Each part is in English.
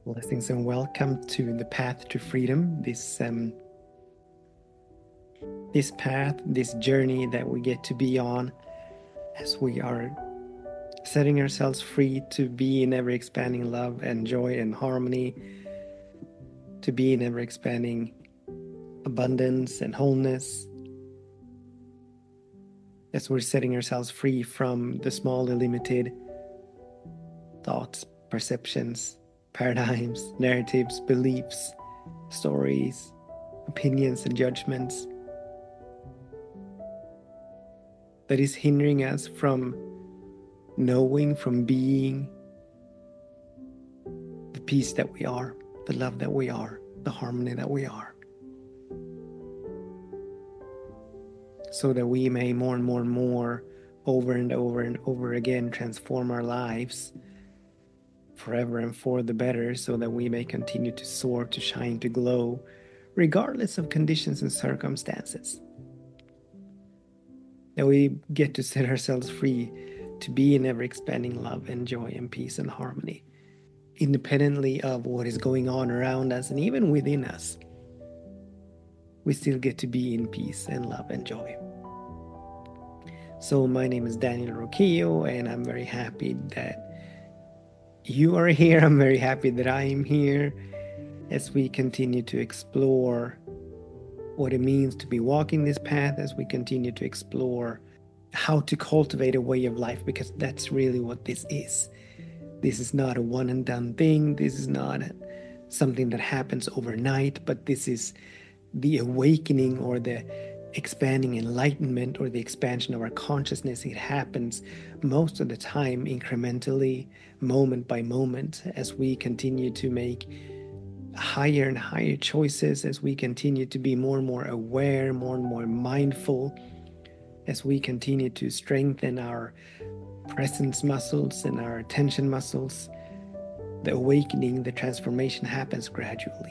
Blessings and welcome to the Path to Freedom. This path, this journey that we get to be on as we are setting ourselves free to be in ever expanding love and joy and harmony, to be in ever expanding abundance and wholeness. As we're setting ourselves free from the small, limited thoughts, perceptions, paradigms, narratives, beliefs, stories, opinions, and judgments that is hindering us from knowing, from being the peace that we are, the love that we are, the harmony that we are. So that we may more and more and more, over and over and over again, transform our lives forever and for the better, so that we may continue to soar, to shine, to glow, regardless of conditions and circumstances. That we get to set ourselves free to be in ever-expanding love and joy and peace and harmony, independently of what is going on around us and even within us. We still get to be in peace and love and joy. So my name is Daniel Roquillo, and I'm very happy that you are here. I'm very happy that I am here as we continue to explore what it means to be walking this path, as we continue to explore how to cultivate a way of life, because that's really what this is. This is not a one and done thing. This is not something that happens overnight, but this is the awakening or the expanding enlightenment or the expansion of our consciousness. It happens most of the time incrementally, moment by moment, as we continue to make higher and higher choices, as we continue to be more and more aware, more and more mindful, as we continue to strengthen our presence muscles and our attention muscles. The awakening, the transformation happens gradually.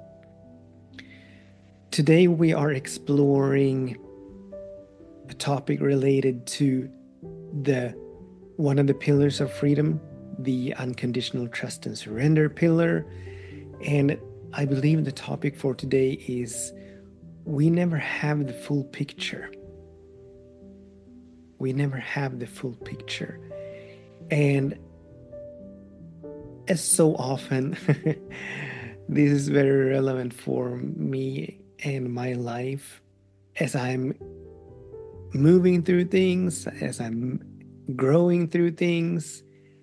Today we are exploring a topic related to one of the pillars of freedom, the unconditional trust and surrender pillar. And I believe the topic for today is we never have the full picture. We never have the full picture. And as so often, this is very relevant for me and my life as I'm moving through things, as I'm growing through things.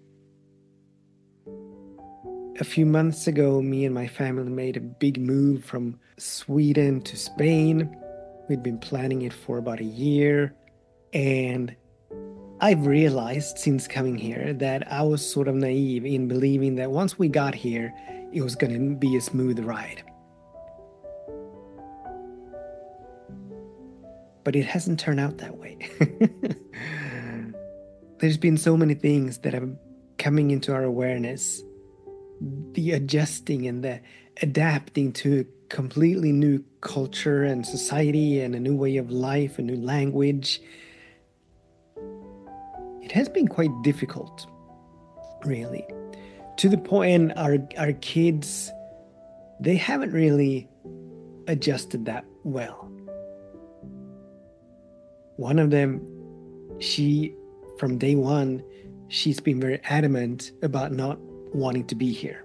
A few months ago, me and my family made a big move from Sweden to Spain. We'd been planning it for about a year, and I've realized since coming here that I was sort of naive in believing that once we got here, it was going to be a smooth ride. But it hasn't turned out that way. There's been so many things that are coming into our awareness. The adjusting and the adapting to a completely new culture and society and a new way of life, a new language. It has been quite difficult, really. To the point, our kids, they haven't really adjusted that well. One of them, from day one, she's been very adamant about not wanting to be here.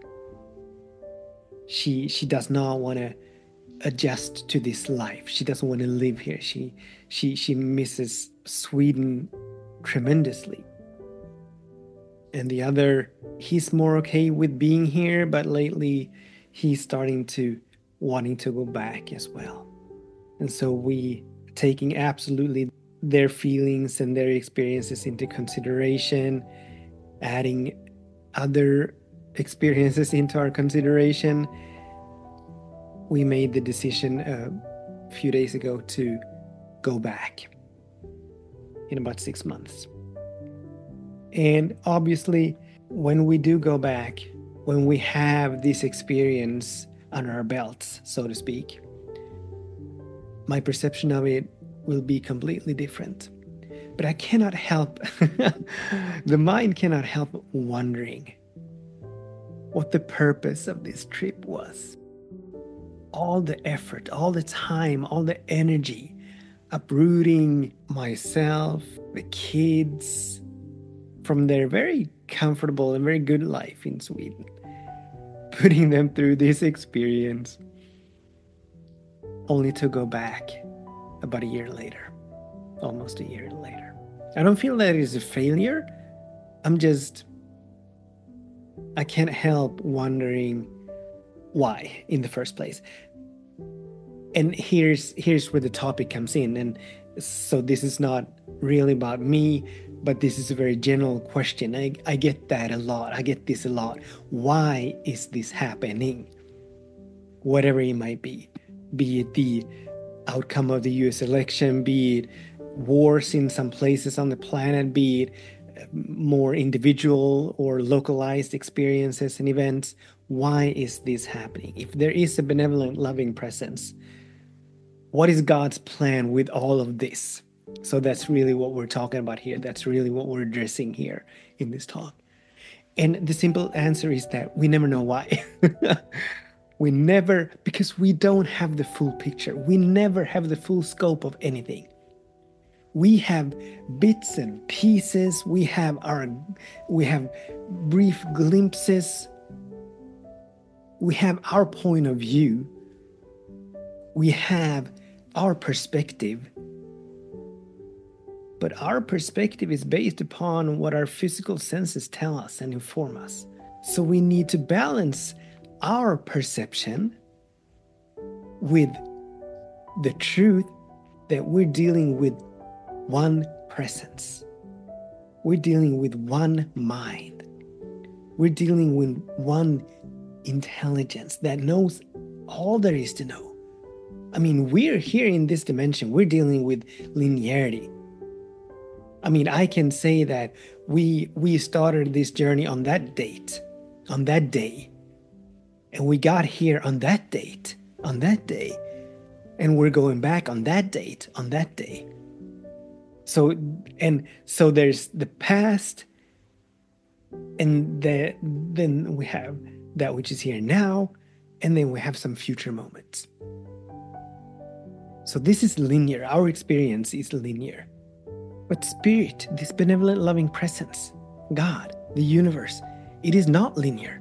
She does not want to adjust to this life. She doesn't want to live here. She misses Sweden tremendously. And the other, he's more okay with being here, but lately he's starting to wanting to go back as well. And so we taking absolutely their feelings and their experiences into consideration, adding other experiences into our consideration, we made the decision a few days ago to go back in about 6 months. And obviously, when we do go back, when we have this experience under our belts, so to speak, my perception of it will be completely different. But I cannot help, the mind cannot help wondering, what the purpose of this trip was. All the effort, all the time, all the energy, uprooting myself, the kids, from their very comfortable and very good life in Sweden, putting them through this experience, only to go back about a year later, almost a year later. I don't feel that it is a failure. I can't help wondering why in the first place. And here's where the topic comes in. And so this is not really about me, but this is a very general question. I get that a lot. I get this a lot. Why is this happening? Whatever it might be it the outcome of the US election, be it wars in some places on the planet, be it more individual or localized experiences and events. Why is this happening? If there is a benevolent, loving presence, what is God's plan with all of this? So that's really what we're talking about here. That's really what we're addressing here in this talk. And the simple answer is that we never know why. We never, because we don't have the full picture. We never have the full scope of anything. We have bits and pieces. We have brief glimpses. We have our point of view. We have our perspective. But our perspective is based upon what our physical senses tell us and inform us. So we need to balance our perception with the truth that we're dealing with one presence. We're dealing with one mind. We're dealing with one intelligence that knows all there is to know. I mean, we're here in this dimension. We're dealing with linearity. I mean, I can say that we started this journey on that date, on that day. And we got here on that date, on that day. And we're going back on that date, on that day. So there's the past, and then we have that which is here now, and then we have some future moments. So this is linear. Our experience is linear. But spirit, this benevolent, loving presence, God, the universe, it is not linear.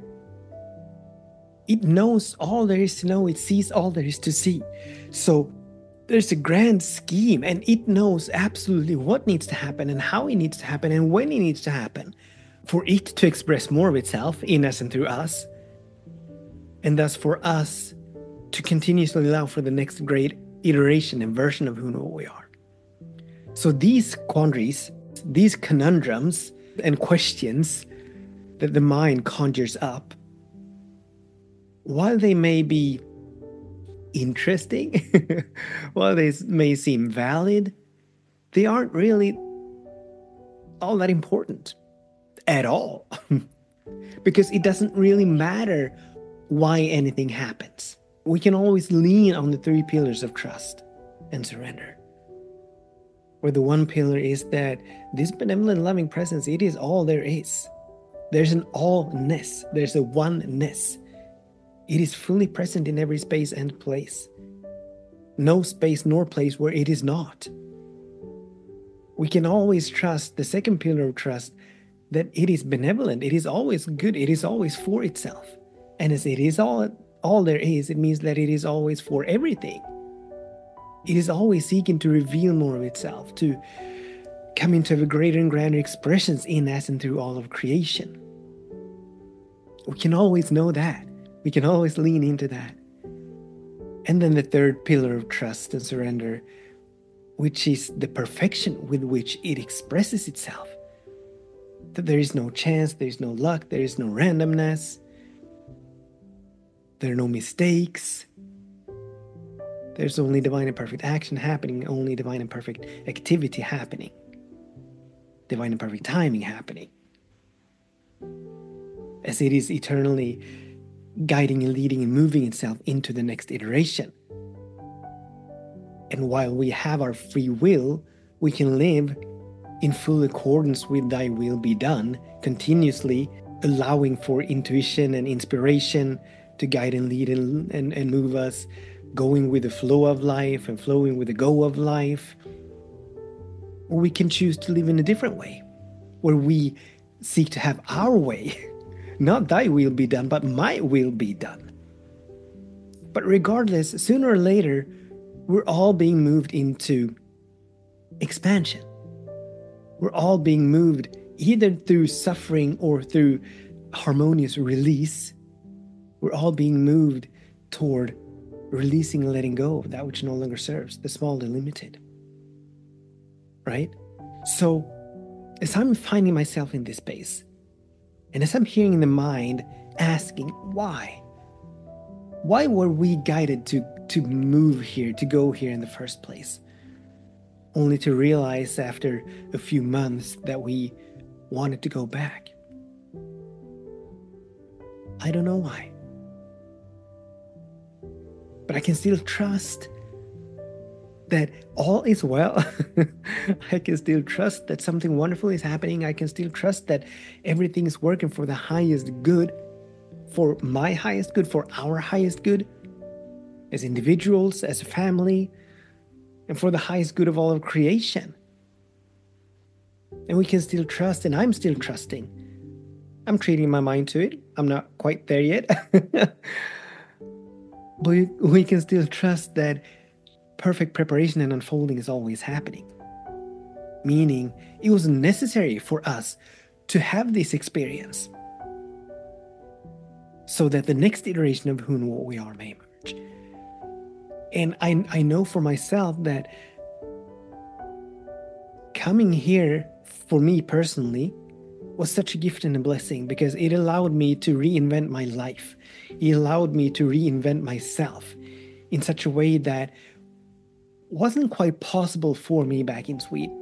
It knows all there is to know. It sees all there is to see. So there's a grand scheme, and it knows absolutely what needs to happen and how it needs to happen and when it needs to happen for it to express more of itself in us and through us, and thus for us to continuously allow for the next great iteration and version of who we are. So these quandaries, these conundrums and questions that the mind conjures up, while they may be interesting, while they may seem valid, they aren't really all that important at all. Because it doesn't really matter why anything happens. We can always lean on the three pillars of trust and surrender. Where the one pillar is that this benevolent, loving presence, it is all there is. There's an allness. There's a oneness. It is fully present in every space and place. No space nor place where it is not. We can always trust the second pillar of trust, that it is benevolent. It is always good. It is always for itself. And as it is all there is, it means that it is always for everything. It is always seeking to reveal more of itself, to come into a greater and grander expressions in us and through all of creation. We can always know that. We can always lean into that. And then the third pillar of trust and surrender, which is the perfection with which it expresses itself. That there is no chance, there is no luck, there is no randomness, there are no mistakes. There's only divine and perfect action happening, only divine and perfect activity happening, divine and perfect timing happening. As it is eternally guiding and leading and moving itself into the next iteration. And while we have our free will, we can live in full accordance with thy will be done, continuously allowing for intuition and inspiration to guide and lead and move us, going with the flow of life and flowing with the go of life. Or we can choose to live in a different way, where we seek to have our way. Not thy will be done, but my will be done. But regardless, sooner or later, we're all being moved into expansion. We're all being moved either through suffering or through harmonious release. We're all being moved toward releasing and letting go of that which no longer serves, the small, the limited. Right? So, as I'm finding myself in this space, and as I'm hearing the mind asking, why? Why were we guided to move here, to go here in the first place? Only to realize after a few months that we wanted to go back. I don't know why. But I can still trust that all is well. I can still trust that something wonderful is happening. I can still trust that everything is working for the highest good, for my highest good, for our highest good, as individuals, as a family, and for the highest good of all of creation. And we can still trust, and I'm still trusting. I'm treating my mind to it. I'm not quite there yet. But we can still trust that perfect preparation and unfolding is always happening. Meaning, it was necessary for us to have this experience so that the next iteration of who and what we are may emerge. And I know for myself that coming here, for me personally, was such a gift and a blessing, because it allowed me to reinvent my life. It allowed me to reinvent myself in such a way that wasn't quite possible for me back in Sweden.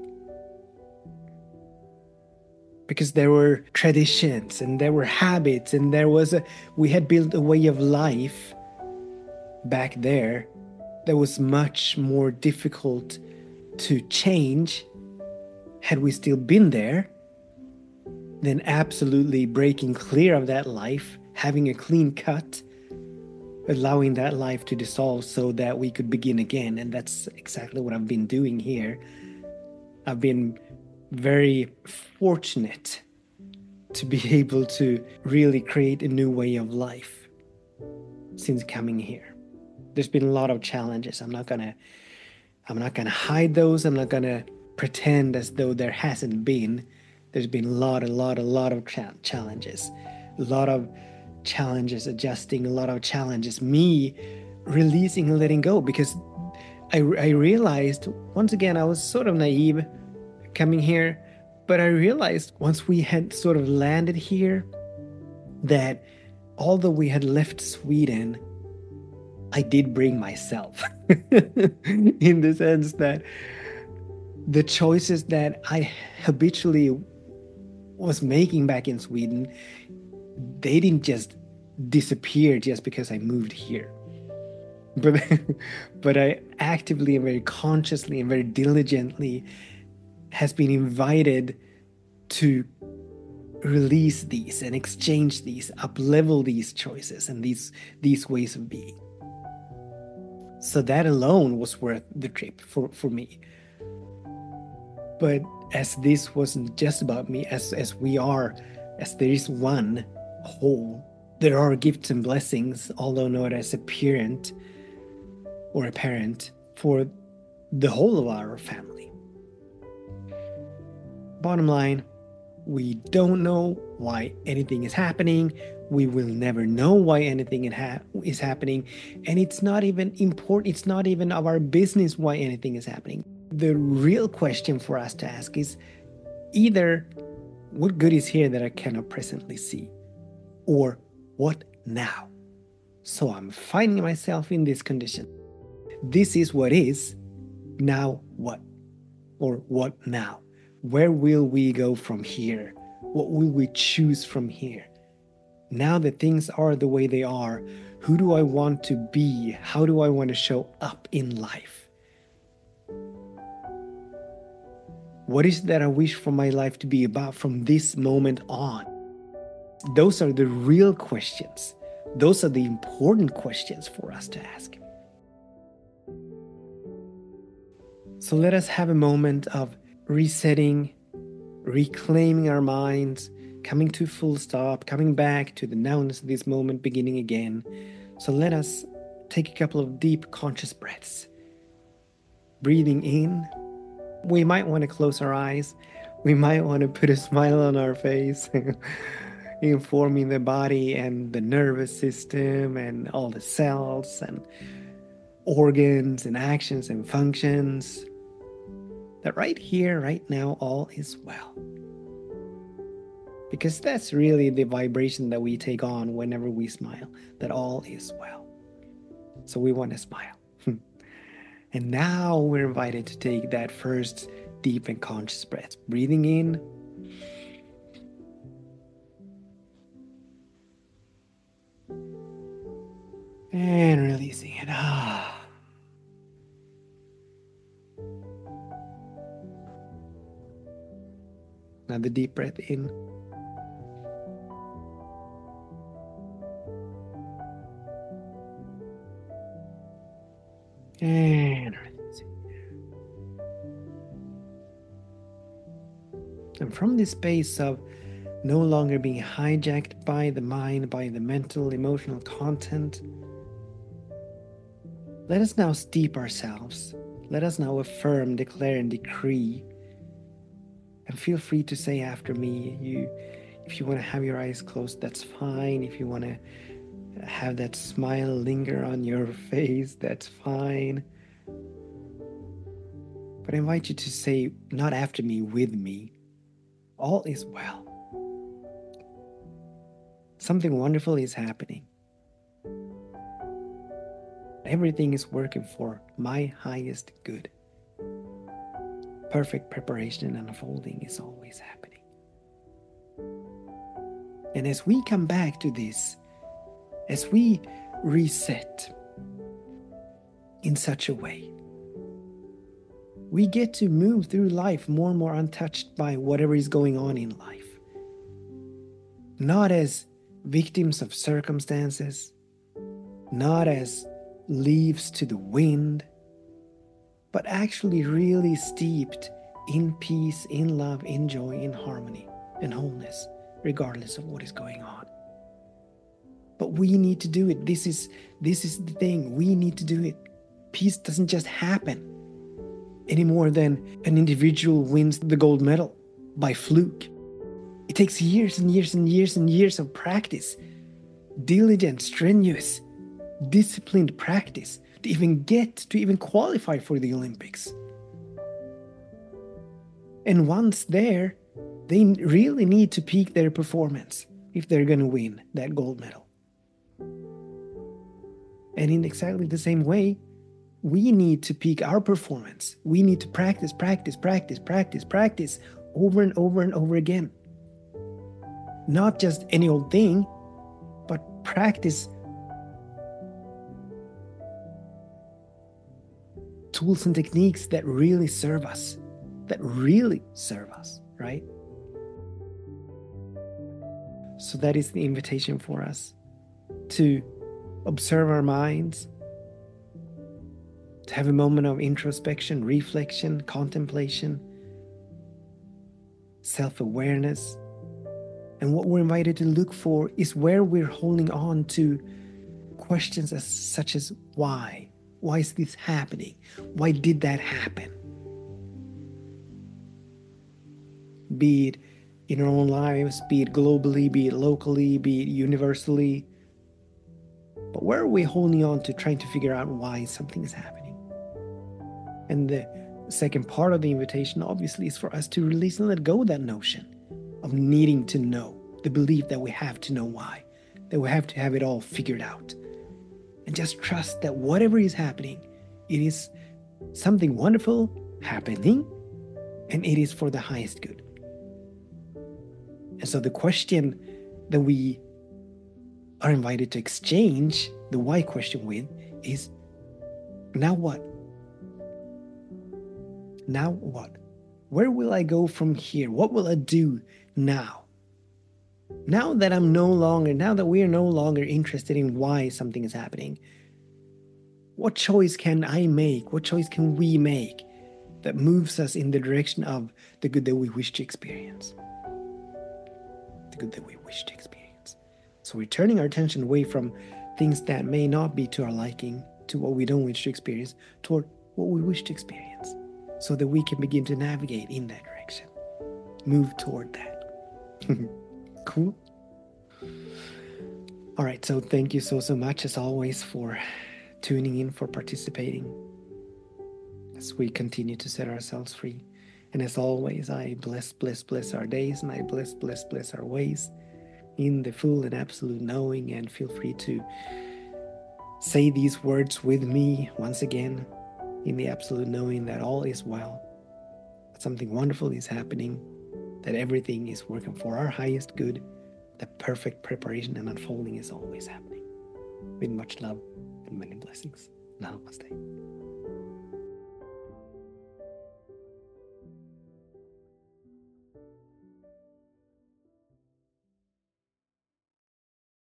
Because there were traditions and there were habits and we had built a way of life back there that was much more difficult to change had we still been there than absolutely breaking clear of that life, having a clean cut, allowing that life to dissolve so that we could begin again. And that's exactly what I've been doing here. I've been very fortunate to be able to really create a new way of life since coming here. There's been a lot of challenges. I'm not gonna hide those. I'm not gonna pretend as though there hasn't been. There's been a lot of challenges. A lot of challenges adjusting, a lot of challenges, me releasing and letting go, because I realized, once again, I was sort of naive coming here, but I realized once we had sort of landed here that although we had left Sweden, I did bring myself in the sense that the choices that I habitually was making back in Sweden, they didn't just disappear just because I moved here. But I actively and very consciously and very diligently has been invited to release these and exchange these, up-level these choices and these ways of being. So that alone was worth the trip for me. But as this wasn't just about me, as there is one whole, there are gifts and blessings, although not as apparent for the whole of our family. Bottom line, we don't know why anything is happening. We will never know why anything is happening. And it's not even important. It's not even of our business why anything is happening. The real question for us to ask is either what good is here that I cannot presently see, or what now? So I'm finding myself in this condition. This is what is. Now what? Or what now? Where will we go from here? What will we choose from here? Now that things are the way they are, who do I want to be? How do I want to show up in life? What is it that I wish for my life to be about from this moment on? Those are the real questions. Those are the important questions for us to ask. So let us have a moment of resetting, reclaiming our minds, coming to full stop, coming back to the nowness of this moment, beginning again. So let us take a couple of deep conscious breaths. Breathing in. We might want to close our eyes. We might want to put a smile on our face, informing the body and the nervous system and all the cells and organs and actions and functions that right here, right now, all is well. Because that's really the vibration that we take on whenever we smile, that all is well. So we want to smile. And now we're invited to take that first deep and conscious breath. Breathing in. And releasing it. Another deep breath in. And releasing. And from this space of no longer being hijacked by the mind, by the mental, emotional content, let us now steep ourselves. Let us now affirm, declare, and decree. And feel free to say after me. If you want to have your eyes closed, that's fine. If you want to have that smile linger on your face, that's fine. But I invite you to say, not after me, with me. All is well. Something wonderful is happening. Everything is working for my highest good. Perfect preparation and unfolding is always happening. And as we come back to this, as we reset in such a way, we get to move through life more and more untouched by whatever is going on in life. Not as victims of circumstances, not as leaves to the wind, but actually really steeped in peace, in love, in joy, in harmony, and wholeness, regardless of what is going on. But we need to do it. This is the thing. We need to do it. Peace doesn't just happen any more than an individual wins the gold medal by fluke. It takes years and years and years and years of practice, diligent, strenuous, disciplined practice to even qualify for the Olympics. And once there, they really need to peak their performance if they're going to win that gold medal. And in exactly the same way, we need to peak our performance. We need to practice over and over and over again. Not just any old thing, but practice tools and techniques that really serve us, right? So that is the invitation for us to observe our minds, to have a moment of introspection, reflection, contemplation, self-awareness. And what we're invited to look for is where we're holding on to questions such as why? Why is this happening? Why did that happen? Be it in our own lives, be it globally, be it locally, be it universally. But where are we holding on to trying to figure out why something is happening? And the second part of the invitation, obviously, is for us to release and let go of that notion of needing to know, the belief that we have to know why, that we have to have it all figured out. And just trust that whatever is happening, it is something wonderful happening, and it is for the highest good. And so the question that we are invited to exchange the why question with is, now what? Now what? Where will I go from here? What will I do now? Now that we are no longer interested in why something is happening, what choice can I make? What choice can we make that moves us in the direction of the good that we wish to experience? The good that we wish to experience. So we're turning our attention away from things that may not be to our liking, to what we don't wish to experience, toward what we wish to experience, so that we can begin to navigate in that direction. Move toward that. Cool. All right, so thank you so much as always for tuning in, for participating as we continue to set ourselves free. And as always, I bless our days, and I bless our ways in the full and absolute knowing. And feel free to say these words with me once again, in the absolute knowing that all is well, that something wonderful is happening, that everything is working for our highest good, the perfect preparation and unfolding is always happening. With much love and many blessings. Namaste.